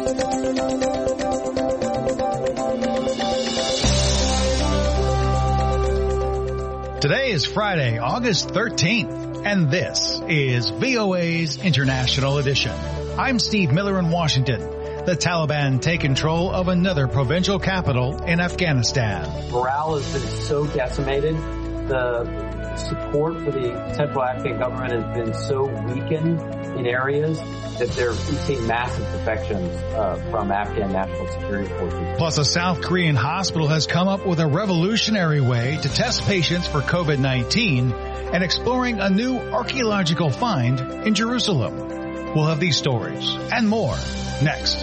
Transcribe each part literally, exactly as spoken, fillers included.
Today is Friday, August thirteenth, and this is V O A's International Edition. I'm Steve Miller in Washington. The Taliban take control of another provincial capital in Afghanistan. Morale has been so decimated. The support for the central Afghan government has been so weakened in areas that they're seeing massive defections uh, from Afghan national security forces. Plus, a South Korean hospital has come up with a revolutionary way to test patients for COVID nineteen and exploring a new archaeological find in Jerusalem. We'll have these stories and more next.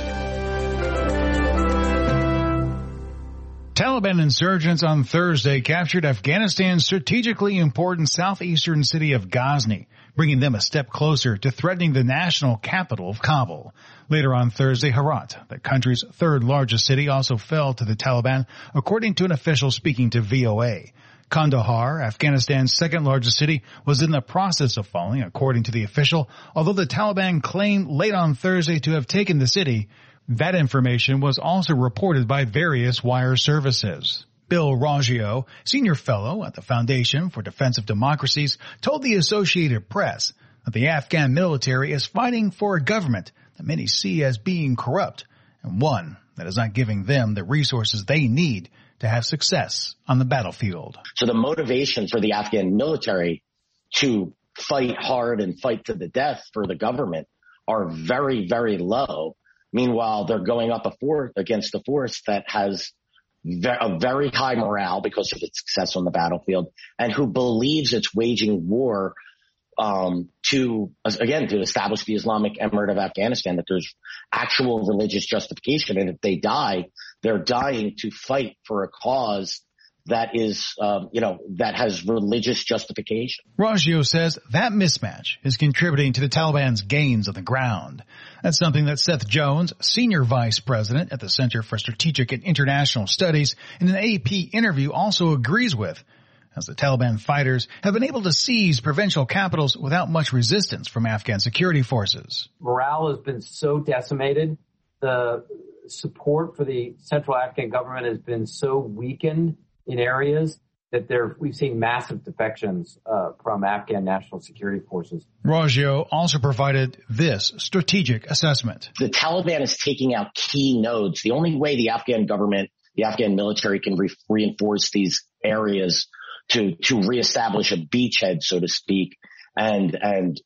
Taliban insurgents on Thursday captured Afghanistan's strategically important southeastern city of Ghazni, bringing them a step closer to threatening the national capital of Kabul. Later on Thursday, Herat, the country's third largest city, also fell to the Taliban, according to an official speaking to V O A. Kandahar, Afghanistan's second largest city, was in the process of falling, according to the official, although the Taliban claimed late on Thursday to have taken the city. That information was also reported by various wire services. Bill Raggio, senior fellow at the Foundation for Defense of Democracies, told the Associated Press that the Afghan military is fighting for a government that many see as being corrupt and one that is not giving them the resources they need to have success on the battlefield. So the motivation for the Afghan military to fight hard and fight to the death for the government are very, very low. Meanwhile, they're going up a force against a force that has a very high morale because of its success on the battlefield and who believes it's waging war um, to, again, to establish the Islamic Emirate of Afghanistan, that there's actual religious justification. And if they die, they're dying to fight for a cause that is, um, you know, that has religious justification. Raggio says that mismatch is contributing to the Taliban's gains on the ground. That's something that Seth Jones, senior vice president at the Center for Strategic and International Studies, in an A P interview also agrees with, as the Taliban fighters have been able to seize provincial capitals without much resistance from Afghan security forces. Morale has been so decimated. The support for the central Afghan government has been so weakened in areas that there we've seen massive defections uh, from Afghan national security forces. Raggio also provided this strategic assessment. The Taliban is taking out key nodes. The only way the Afghan government, the Afghan military can re- reinforce these areas to to reestablish a beachhead, so to speak, and and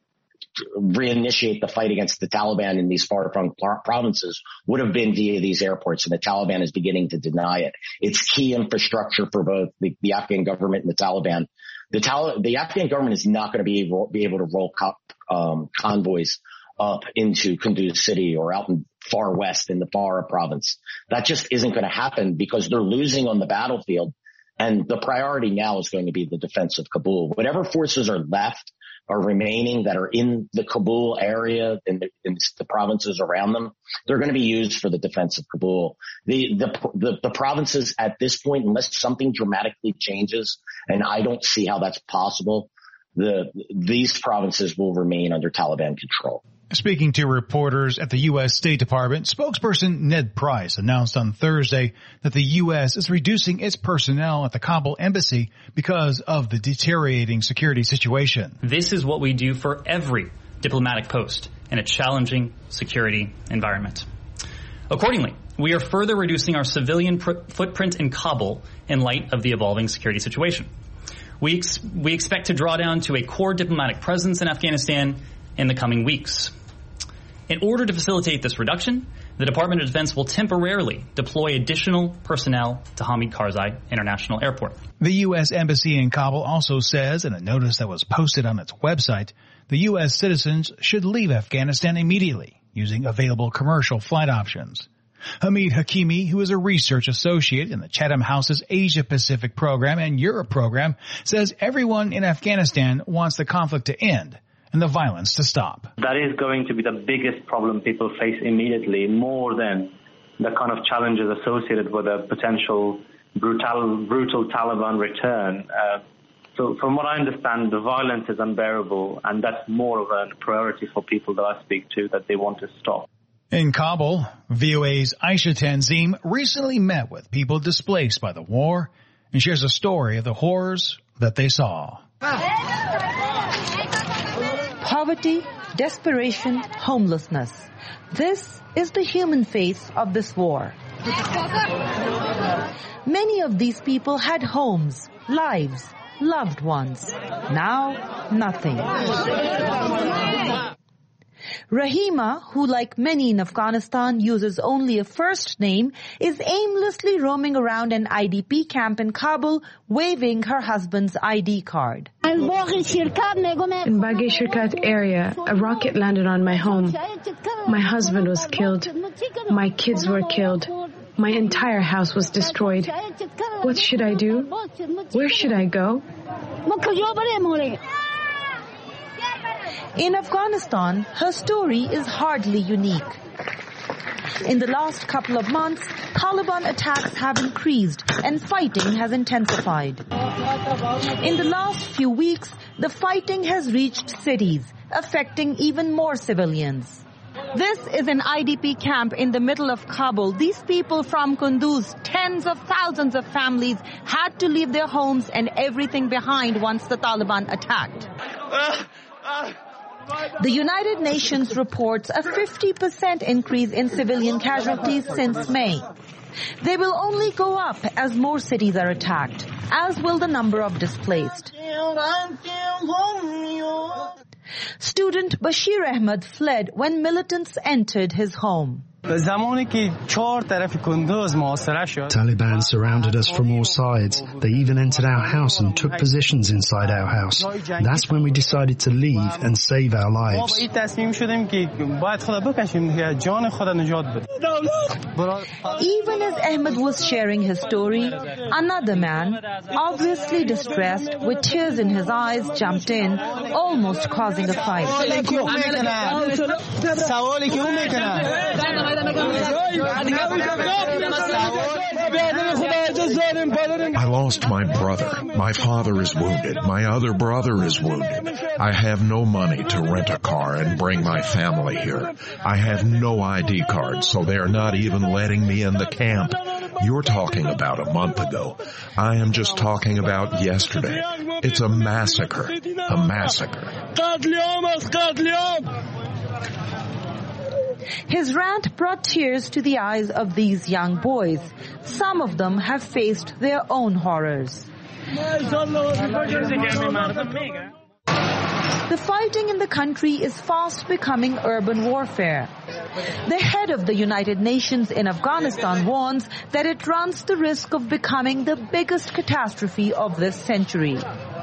reinitiate the fight against the Taliban in these far-flung provinces would have been via these airports, and the Taliban is beginning to deny it. It's key infrastructure for both the, the Afghan government and the Taliban. The, Tal- the Afghan government is not going to be able, be able to roll co- um, convoys up into Kunduz city or out in far west in the Farah province. That just isn't going to happen because they're losing on the battlefield, and the priority now is going to be the defense of Kabul. Whatever forces are left are remaining that are in the Kabul area and the, in the provinces around them, they're going to be used for the defense of Kabul. The, the, the, the provinces at this point, unless something dramatically changes, and I don't see how that's possible, the, these provinces will remain under Taliban control. Speaking to reporters at the U S State Department, spokesperson Ned Price announced on Thursday that the U S is reducing its personnel at the Kabul embassy because of the deteriorating security situation. This is what we do for every diplomatic post in a challenging security environment. Accordingly, we are further reducing our civilian pr- footprint in Kabul in light of the evolving security situation. We, ex- we expect to draw down to a core diplomatic presence in Afghanistan in the coming weeks. In order to facilitate this reduction, the Department of Defense will temporarily deploy additional personnel to Hamid Karzai International Airport. The U S Embassy in Kabul also says in a notice that was posted on its website, the U S citizens should leave Afghanistan immediately using available commercial flight options. Hamid Hakimi, who is a research associate in the Chatham House's Asia Pacific program and Europe program, says everyone in Afghanistan wants the conflict to end and the violence to stop. That is going to be the biggest problem people face immediately, more than the kind of challenges associated with a potential brutal, brutal Taliban return. Uh, so from what I understand, the violence is unbearable, and that's more of a priority for people that I speak to, that they want to stop. In Kabul, V O A's Aisha Tanzim recently met with people displaced by the war and shares a story of the horrors that they saw. Poverty, desperation, homelessness. This is the human face of this war. Many of these people had homes, lives, loved ones. Now, nothing. Rahima, who like many in Afghanistan uses only a first name, is aimlessly roaming around an I D P camp in Kabul, waving her husband's I D card. In Baghi Shirkat area, a rocket landed on my home. My husband was killed. My kids were killed. My entire house was destroyed. What should I do? Where should I go? In Afghanistan, her story is hardly unique. In the last couple of months, Taliban attacks have increased and fighting has intensified. In the last few weeks, the fighting has reached cities, affecting even more civilians. This is an I D P camp in the middle of Kabul. These people from Kunduz, tens of thousands of families, had to leave their homes and everything behind once the Taliban attacked. The United Nations reports a fifty percent increase in civilian casualties since May. They will only go up as more cities are attacked, as will the number of displaced. Student Bashir Ahmed fled when militants entered his home. Taliban surrounded us from all sides. They even entered our house and took positions inside our house. That's when we decided to leave and save our lives. Even as Ahmed was sharing his story, another man, obviously distressed, with tears in his eyes, jumped in, almost causing a fight. I lost my brother. My father is wounded. My other brother is wounded. I have no money to rent a car and bring my family here. I have no I D card, so they are not even letting me in the camp. You're talking about a month ago. I am just talking about yesterday. It's a massacre. A massacre. His rant brought tears to the eyes of these young boys. Some of them have faced their own horrors. The fighting in the country is fast becoming urban warfare. The head of the United Nations in Afghanistan warns that it runs the risk of becoming the biggest catastrophe of this century.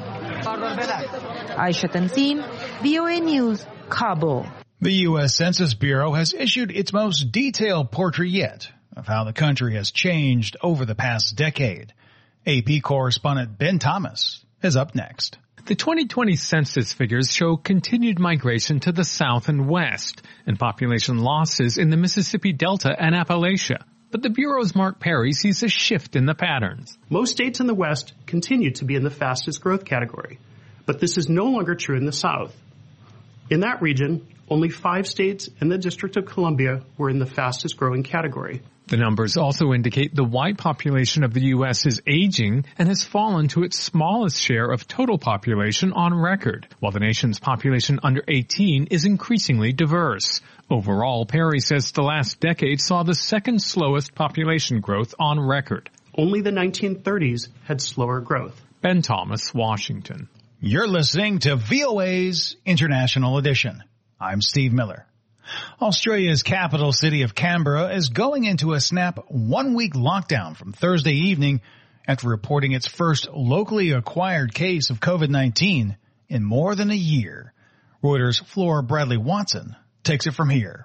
Aisha Tanzim, V O A News, Kabul. The U S Census Bureau has issued its most detailed portrait yet of how the country has changed over the past decade. A P correspondent Ben Thomas is up next. The twenty twenty census figures show continued migration to the south and west and population losses in the Mississippi Delta and Appalachia. But the Bureau's Mark Perry sees a shift in the patterns. Most states in the west continue to be in the fastest growth category, but this is no longer true in the south. In that region, only five states and the District of Columbia were in the fastest growing category. The numbers also indicate the white population of the U S is aging and has fallen to its smallest share of total population on record, while the nation's population under eighteen is increasingly diverse. Overall, Perry says the last decade saw the second slowest population growth on record. Only the nineteen thirties had slower growth. Ben Thomas, Washington. You're listening to V O A's International Edition. I'm Steve Miller. Australia's capital city of Canberra is going into a snap one-week lockdown from Thursday evening after reporting its first locally acquired case of COVID nineteen in more than a year. Reuters' Flora Bradley Watson takes it from here.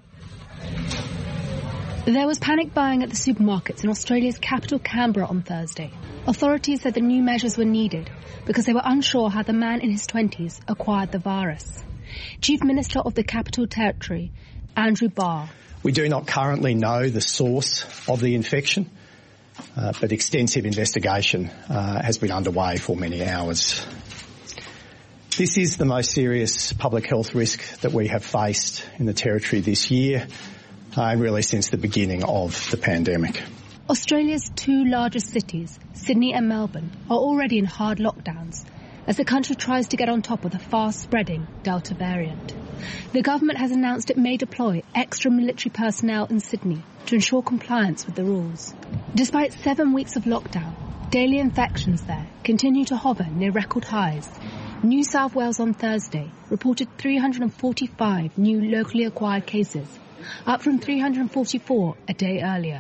There was panic buying at the supermarkets in Australia's capital Canberra on Thursday. Authorities said the new measures were needed because they were unsure how the man in his twenties acquired the virus. Chief Minister of the Capital Territory, Andrew Barr. We do not currently know the source of the infection, uh, but extensive investigation uh, has been underway for many hours. This is the most serious public health risk that we have faced in the Territory this year, uh, really since the beginning of the pandemic. Australia's two largest cities, Sydney and Melbourne, are already in hard lockdowns as the country tries to get on top of the fast-spreading Delta variant. The government has announced it may deploy extra military personnel in Sydney to ensure compliance with the rules. Despite seven weeks of lockdown, daily infections there continue to hover near record highs. New South Wales on Thursday reported three hundred forty-five new locally acquired cases, up from three hundred forty-four a day earlier.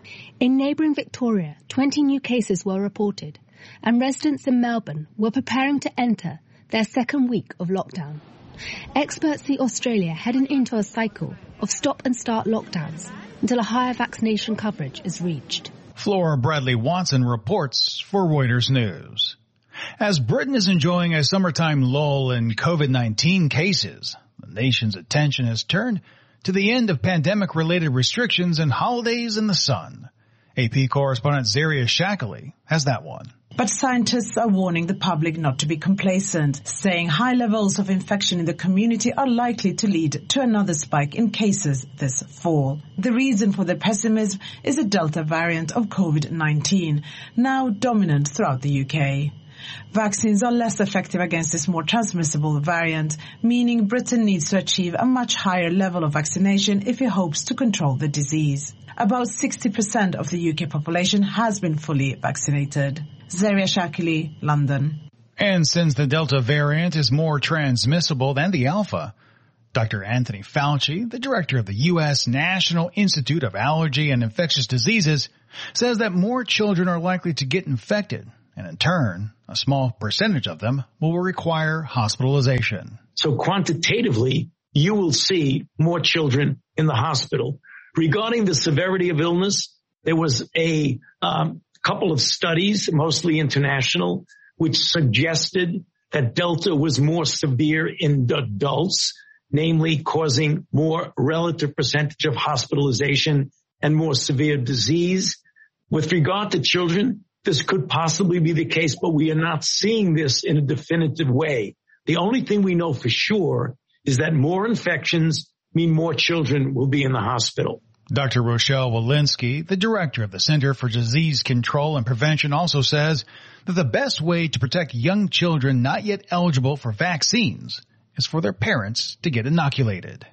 In neighbouring Victoria, twenty new cases were reported, and residents in Melbourne were preparing to enter their second week of lockdown. Experts see Australia heading into a cycle of stop-and-start lockdowns until a higher vaccination coverage is reached. Flora Bradley Watson reports for Reuters News. As Britain is enjoying a summertime lull in COVID nineteen cases, the nation's attention has turned to the end of pandemic-related restrictions and holidays in the sun. A P correspondent Zaria Shackley has that one. But scientists are warning the public not to be complacent, saying high levels of infection in the community are likely to lead to another spike in cases this fall. The reason for the pessimism is the Delta variant of COVID nineteen, now dominant throughout the U K. Vaccines are less effective against this more transmissible variant, meaning Britain needs to achieve a much higher level of vaccination if it hopes to control the disease. About sixty percent of the U K population has been fully vaccinated. Zaria Shakili, London. And since the Delta variant is more transmissible than the Alpha, Doctor Anthony Fauci, the director of the U S National Institute of Allergy and Infectious Diseases, says that more children are likely to get infected, and in turn, a small percentage of them will require hospitalization. So quantitatively, you will see more children in the hospital. Regarding the severity of illness, there was a um, couple of studies, mostly international, which suggested that Delta was more severe in adults, namely causing more relative percentage of hospitalization and more severe disease. With regard to children, this could possibly be the case, but we are not seeing this in a definitive way. The only thing we know for sure is that more infections mean more children will be in the hospital. Doctor Rochelle Walensky, the director of the Center for Disease Control and Prevention, also says that the best way to protect young children not yet eligible for vaccines is for their parents to get inoculated.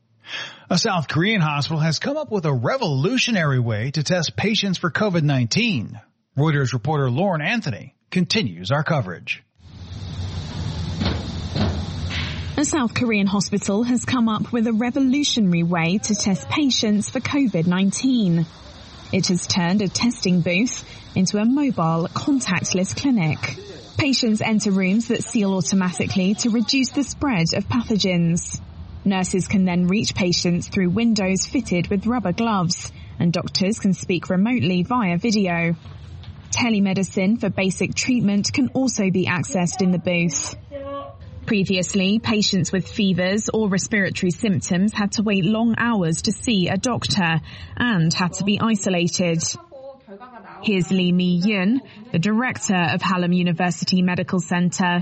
A South Korean hospital has come up with a revolutionary way to test patients for COVID nineteen. Reuters reporter Lauren Anthony continues our coverage. A South Korean hospital has come up with a revolutionary way to test patients for COVID nineteen. It has turned a testing booth into a mobile, contactless clinic. Patients enter rooms that seal automatically to reduce the spread of pathogens. Nurses can then reach patients through windows fitted with rubber gloves, and doctors can speak remotely via video. Telemedicine for basic treatment can also be accessed in the booth. Previously, patients with fevers or respiratory symptoms had to wait long hours to see a doctor and had to be isolated. Here's Lee Mi-yoon, the director of Hallam University Medical Center.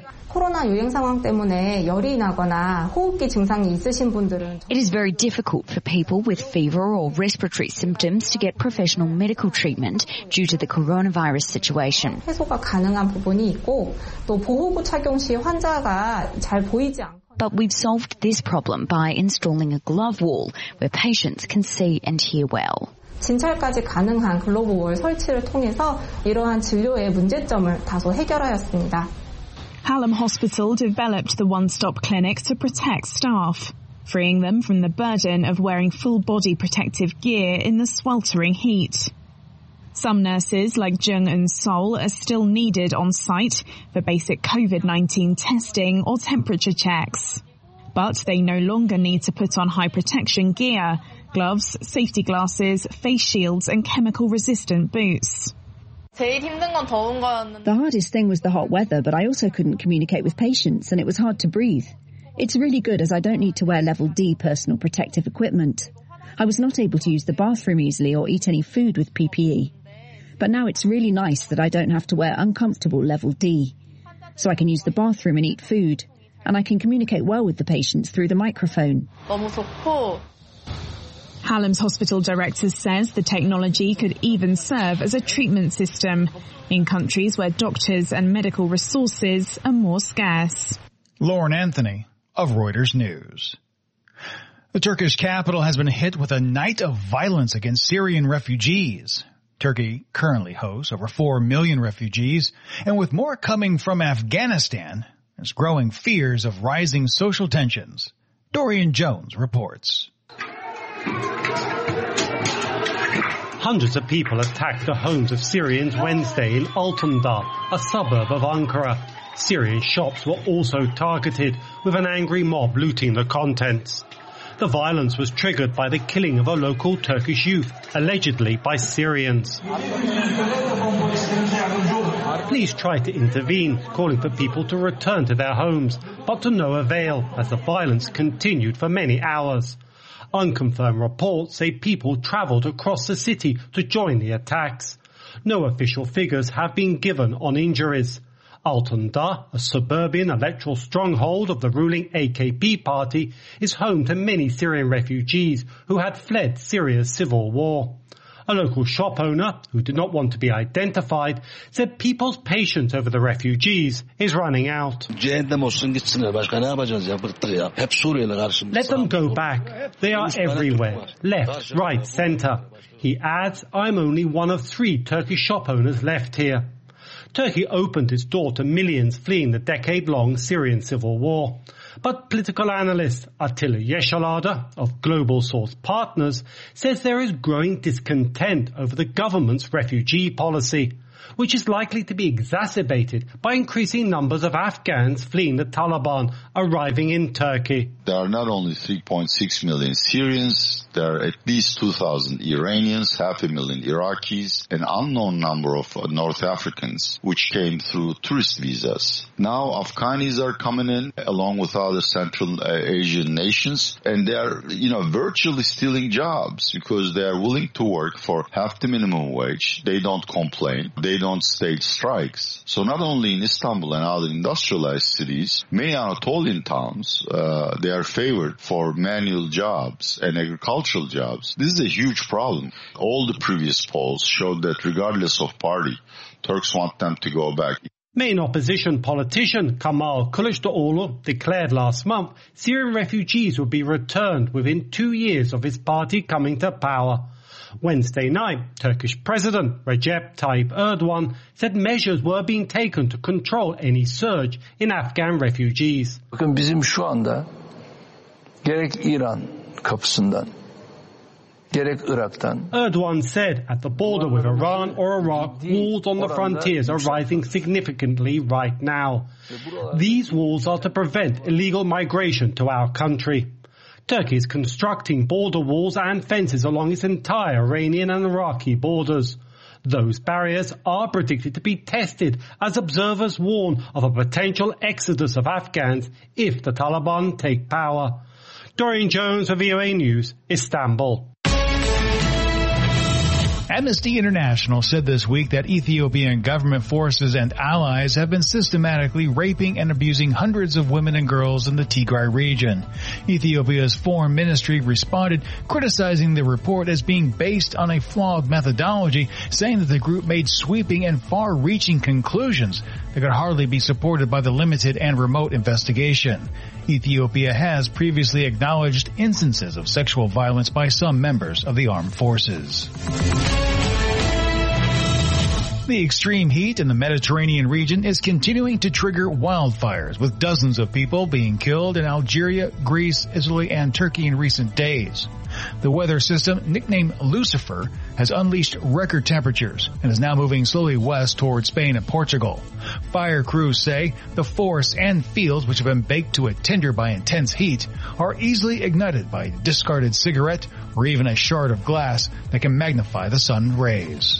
It is very difficult for people with fever or respiratory symptoms to get professional medical treatment due to the coronavirus situation. But we've solved this problem by installing a glove wall where patients can see and hear well. 진찰까지 가능한 글로브월 설치를 통해서 이러한 진료의 문제점을 다소 해결하였습니다. Hallam Hospital developed the one-stop clinic to protect staff, freeing them from the burden of wearing full-body protective gear in the sweltering heat. Some nurses, like Jung and Sol, are still needed on site for basic COVID nineteen testing or temperature checks. But they no longer need to put on high protection gear, gloves, safety glasses, face shields and chemical-resistant boots. The hardest thing was the hot weather, but I also couldn't communicate with patients and it was hard to breathe. It's really good as I don't need to wear level D personal protective equipment. I was not able to use the bathroom easily or eat any food with P P E. But now it's really nice that I don't have to wear uncomfortable level D. So I can use the bathroom and eat food, and I can communicate well with the patients through the microphone. Hallam's hospital director says the technology could even serve as a treatment system in countries where doctors and medical resources are more scarce. Lauren Anthony of Reuters News. The Turkish capital has been hit with a night of violence against Syrian refugees. Turkey currently hosts over four million refugees, and with more coming from Afghanistan, there's growing fears of rising social tensions. Dorian Jones reports. Hundreds of people attacked the homes of Syrians Wednesday in Altındağ, a suburb of Ankara. Syrian shops were also targeted, with an angry mob looting the contents. The violence was triggered by the killing of a local Turkish youth, allegedly by Syrians. Police tried to intervene, calling for people to return to their homes, but to no avail, as the violence continued for many hours. Unconfirmed reports say people travelled across the city to join the attacks. No official figures have been given on injuries. Altındağ, a suburban electoral stronghold of the ruling A K P party, is home to many Syrian refugees who had fled Syria's civil war. A local shop owner, who did not want to be identified, said people's patience over the refugees is running out. Let them go back. They are everywhere. Left, right, centre. He adds, I'm only one of three Turkish shop owners left here. Turkey opened its door to millions fleeing the decade-long Syrian civil war. But political analyst Attila Yeşilada of Global Source Partners says there is growing discontent over the government's refugee policy, which is likely to be exacerbated by increasing numbers of Afghans fleeing the Taliban arriving in Turkey. There are not only three point six million Syrians, there are at least two thousand Iranians, half a million Iraqis, an unknown number of North Africans, which came through tourist visas. Now Afghanis are coming in along with other Central Asian nations, and they are, you know, virtually stealing jobs because they are willing to work for half the minimum wage. They don't complain. They don't stage strikes. So not only in Istanbul and other industrialized cities, many Anatolian towns, uh, they are favored for manual jobs and agricultural jobs. This is a huge problem. All the previous polls showed that regardless of party, Turks want them to go back. Main opposition politician Kemal Kılıçdaroğlu declared last month Syrian refugees would be returned within two years of his party coming to power. Wednesday night, Turkish President Recep Tayyip Erdogan said measures were being taken to control any surge in Afghan refugees. Bakın bizim şu anda gerek İran kapısından gerek Irak'tan. Erdogan said at the border with Iran or Iraq, walls on the frontiers are rising significantly right now. These walls are to prevent illegal migration to our country. Turkey is constructing border walls and fences along its entire Iranian and Iraqi borders. Those barriers are predicted to be tested as observers warn of a potential exodus of Afghans if the Taliban take power. Dorian Jones for V O A News, Istanbul. Amnesty International said this week that Ethiopian government forces and allies have been systematically raping and abusing hundreds of women and girls in the Tigray region. Ethiopia's foreign ministry responded, criticizing the report as being based on a flawed methodology, saying that the group made sweeping and far-reaching conclusions that could hardly be supported by the limited and remote investigation. Ethiopia has previously acknowledged instances of sexual violence by some members of the armed forces. The extreme heat in the Mediterranean region is continuing to trigger wildfires, with dozens of people being killed in Algeria, Greece, Italy, and Turkey in recent days. The weather system, nicknamed Lucifer, has unleashed record temperatures and is now moving slowly west toward Spain and Portugal. Fire crews say the forests and fields, which have been baked to a tinder by intense heat, are easily ignited by a discarded cigarette or even a shard of glass that can magnify the sun rays.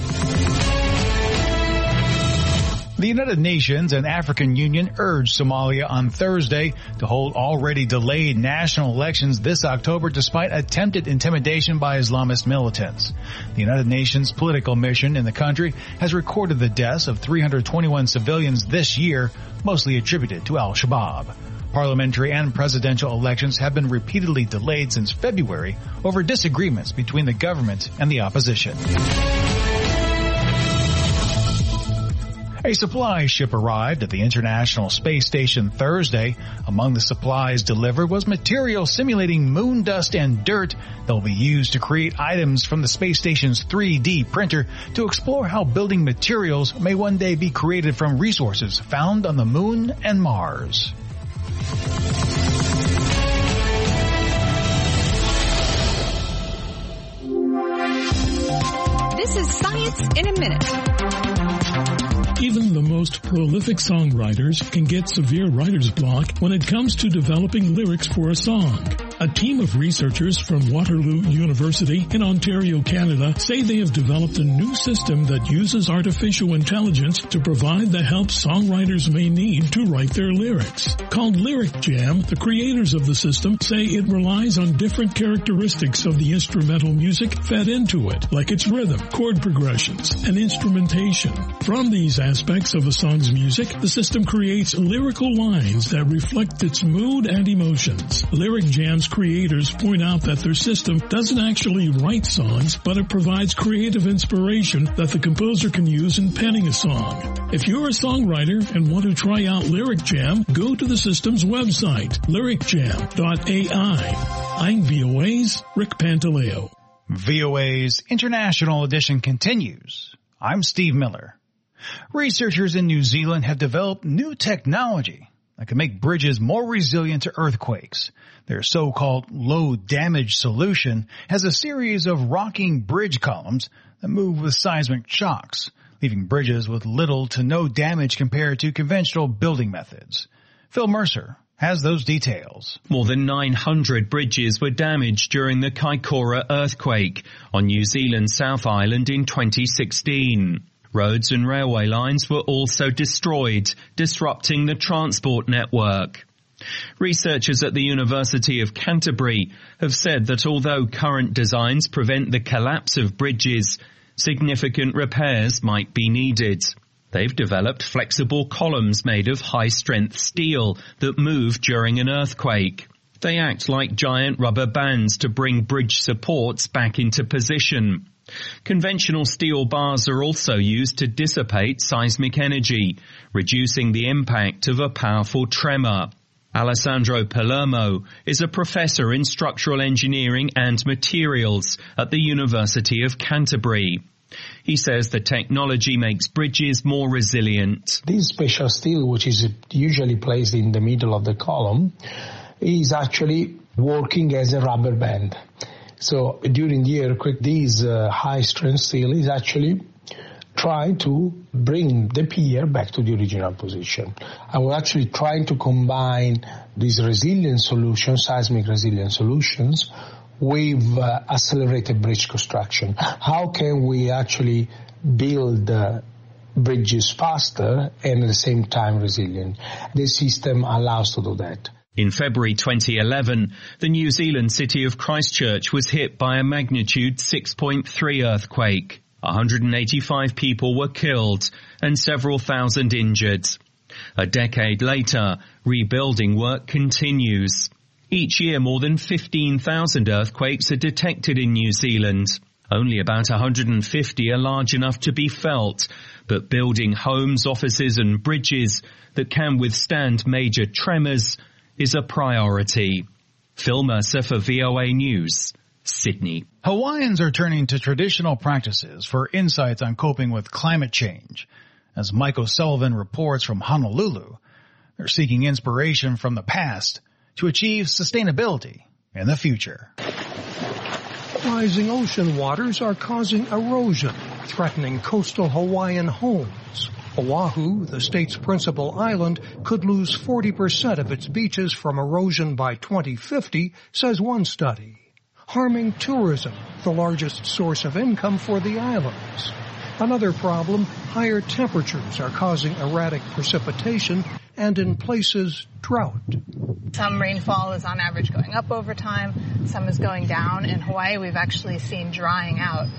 The United Nations and African Union urged Somalia on Thursday to hold already delayed national elections this October despite attempted intimidation by Islamist militants. The United Nations political mission in the country has recorded the deaths of three hundred twenty-one civilians this year, mostly attributed to al-Shabaab. Parliamentary and presidential elections have been repeatedly delayed since February over disagreements between the government and the opposition. A supply ship arrived at the International Space Station Thursday. Among the supplies delivered was material simulating moon dust and dirt that will be used to create items from the space station's three D printer to explore how building materials may one day be created from resources found on the moon and Mars. This is Science in a Minute. Even the most prolific songwriters can get severe writer's block when it comes to developing lyrics for a song. A team of researchers from Waterloo University in Ontario, Canada, say they have developed a new system that uses artificial intelligence to provide the help songwriters may need to write their lyrics. Called Lyric Jam, the creators of the system say it relies on different characteristics of the instrumental music fed into it, like its rhythm, chord progressions, and instrumentation. From these aspects of a song's music, the system creates lyrical lines that reflect its mood and emotions. Lyric Jam's creators point out that their system doesn't actually write songs, but it provides creative inspiration that the composer can use in penning a song. If you're a songwriter and want to try out Lyric Jam, go to the system's website, lyric jam dot A I. I'm V O A's Rick Pantaleo. V O A's International Edition continues. I'm Steve Miller. Researchers in New Zealand have developed new technology that can make bridges more resilient to earthquakes. Their so-called low-damage solution has a series of rocking bridge columns that move with seismic shocks, leaving bridges with little to no damage compared to conventional building methods. Phil Mercer has those details. More than nine hundred bridges were damaged during the Kaikoura earthquake on New Zealand's South Island in twenty sixteen. Roads and railway lines were also destroyed, disrupting the transport network. Researchers at the University of Canterbury have said that although current designs prevent the collapse of bridges, significant repairs might be needed. They've developed flexible columns made of high-strength steel that move during an earthquake. They act like giant rubber bands to bring bridge supports back into position. Conventional steel bars are also used to dissipate seismic energy, reducing the impact of a powerful tremor. Alessandro Palermo is a professor in structural engineering and materials at the University of Canterbury. He says the technology makes bridges more resilient. This special steel, which is usually placed in the middle of the column, is actually working as a rubber band. So during the earthquake, this uh, high-strength steel is actually trying to bring the pier back to the original position. And we're actually trying to combine these resilient solutions, seismic resilient solutions, with uh, accelerated bridge construction. How can we actually build uh, bridges faster and at the same time resilient? This system allows to do that. In February twenty eleven, the New Zealand city of Christchurch was hit by a magnitude six point three earthquake. one hundred eighty-five people were killed and several thousand injured. A decade later, rebuilding work continues. Each year, more than fifteen thousand earthquakes are detected in New Zealand. Only about one hundred fifty are large enough to be felt, but building homes, offices and bridges that can withstand major tremors is a priority. Phil Mercer for V O A News, Sydney. Hawaiians are turning to traditional practices for insights on coping with climate change. As Mike O'Sullivan reports from Honolulu, they're seeking inspiration from the past to achieve sustainability in the future. Rising ocean waters are causing erosion, threatening coastal Hawaiian homes. Oahu, the state's principal island, could lose forty percent of its beaches from erosion by twenty fifty, says one study, harming tourism, the largest source of income for the islands. Another problem, higher temperatures are causing erratic precipitation and, in places, drought. Some rainfall is on average going up over time, some is going down. In Hawaii, we've actually seen drying out.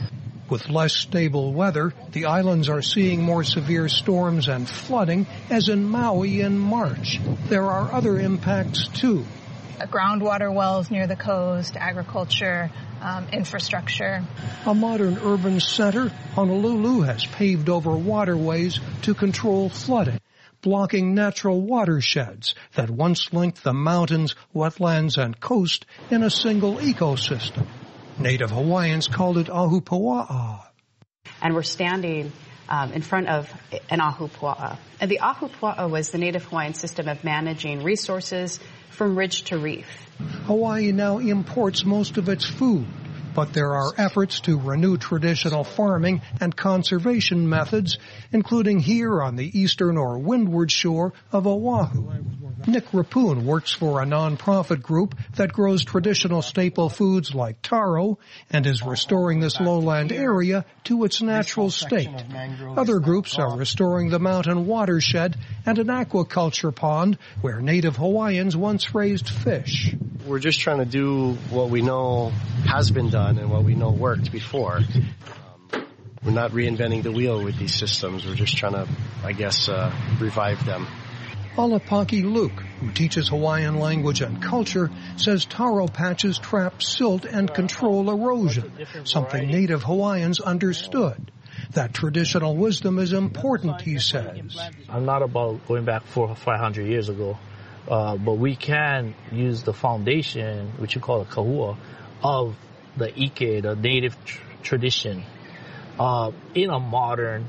With less stable weather, the islands are seeing more severe storms and flooding, as in Maui in March. There are other impacts too. Groundwater wells near the coast, agriculture, um, infrastructure. A modern urban center, Honolulu has paved over waterways to control flooding, blocking natural watersheds that once linked the mountains, wetlands, and coast in a single ecosystem. Native Hawaiians called it ahupua'a. And we're standing um, in front of an ahupua'a. And the ahupua'a was the Native Hawaiian system of managing resources from ridge to reef. Hawaii now imports most of its food, but there are efforts to renew traditional farming and conservation methods, including here on the eastern or windward shore of Oahu. Nick Rapoon works for a non-profit group that grows traditional staple foods like taro and is restoring this lowland area to its natural state. Other groups are restoring the mountain watershed and an aquaculture pond where Native Hawaiians once raised fish. We're just trying to do what we know has been done and what we know worked before. Um, we're not reinventing the wheel with these systems. We're just trying to, I guess, uh, revive them. Alapaki Luke, who teaches Hawaiian language and culture, says taro patches trap silt and control erosion, something Native Hawaiians understood. That traditional wisdom is important, he says. I'm not about going back four or five hundred years ago, uh, but we can use the foundation, which you call a kahua, of the Ike, the native tr- tradition, uh, in a modern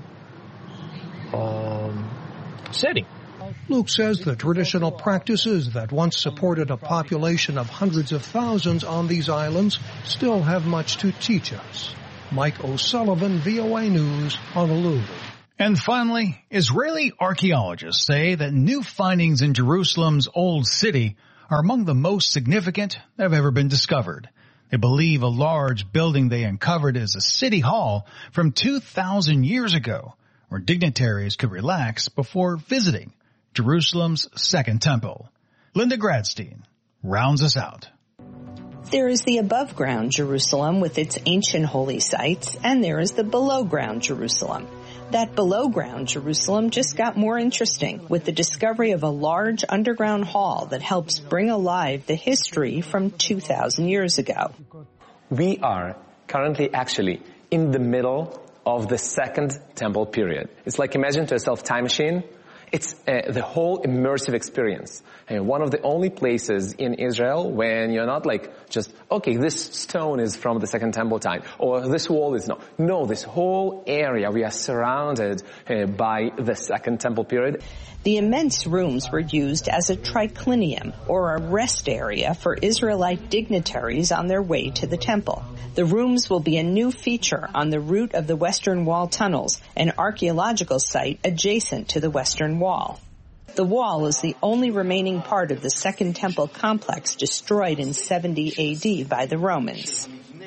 um, setting. Luke says the traditional practices that once supported a population of hundreds of thousands on these islands still have much to teach us. Mike O'Sullivan, V O A News, Honolulu. And finally, Israeli archaeologists say that new findings in Jerusalem's Old City are among the most significant that have ever been discovered. They believe a large building they uncovered is a city hall from two thousand years ago, where dignitaries could relax before visiting Jerusalem's Second Temple. Linda Gradstein rounds us out. There is the above-ground Jerusalem with its ancient holy sites, and there is the below-ground Jerusalem. That below-ground Jerusalem just got more interesting with the discovery of a large underground hall that helps bring alive the history from two thousand years ago. We are currently actually in the middle of the Second Temple period. It's like imagine to yourself time machine. It's uh, the whole immersive experience. And one of the only places in Israel when you're not like just, okay, this stone is from the Second Temple time, or this wall is not. No, this whole area, we are surrounded uh, by the Second Temple period. The immense rooms were used as a triclinium, or a rest area for Israelite dignitaries on their way to the temple. The rooms will be a new feature on the route of the Western Wall tunnels, an archaeological site adjacent to the Western Wall. The wall is the only remaining part of the Second Temple complex destroyed in seventy A D by the Romans.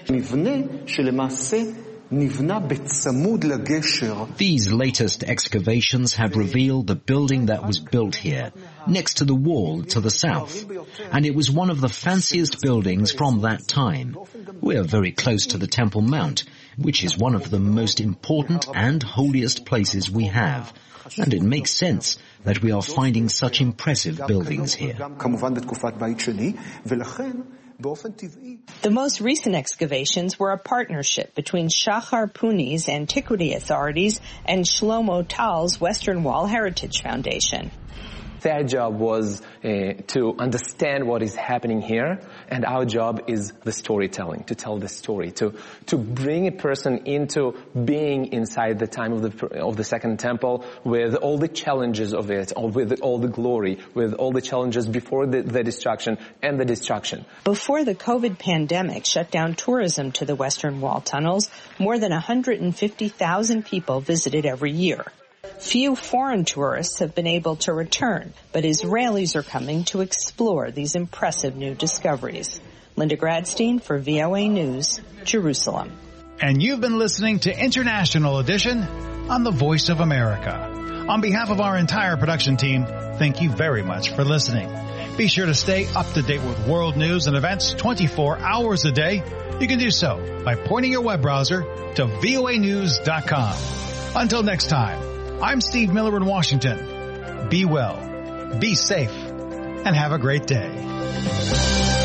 These latest excavations have revealed the building that was built here, next to the wall to the south, and it was one of the fanciest buildings from that time. We are very close to the Temple Mount, which is one of the most important and holiest places we have, and it makes sense that we are finding such impressive buildings here. The most recent excavations were a partnership between Shachar Puni's Antiquity Authorities and Shlomo Tal's Western Wall Heritage Foundation. Their job was uh, to understand what is happening here, and our job is the storytelling, to tell the story, to to bring a person into being inside the time of the of the Second Temple with all the challenges of it, or with all the glory, with all the challenges before the, the destruction and the destruction. Before the COVID pandemic shut down tourism to the Western Wall tunnels, more than one hundred fifty thousand people visited every year. Few foreign tourists have been able to return, but Israelis are coming to explore these impressive new discoveries. Linda Gradstein for V O A News, Jerusalem. And you've been listening to International Edition on the Voice of America. On behalf of our entire production team, thank you very much for listening. Be sure to stay up to date with world news and events twenty-four hours a day. You can do so by pointing your web browser to V O A news dot com. Until next time, I'm Steve Miller in Washington. Be well, be safe, and have a great day.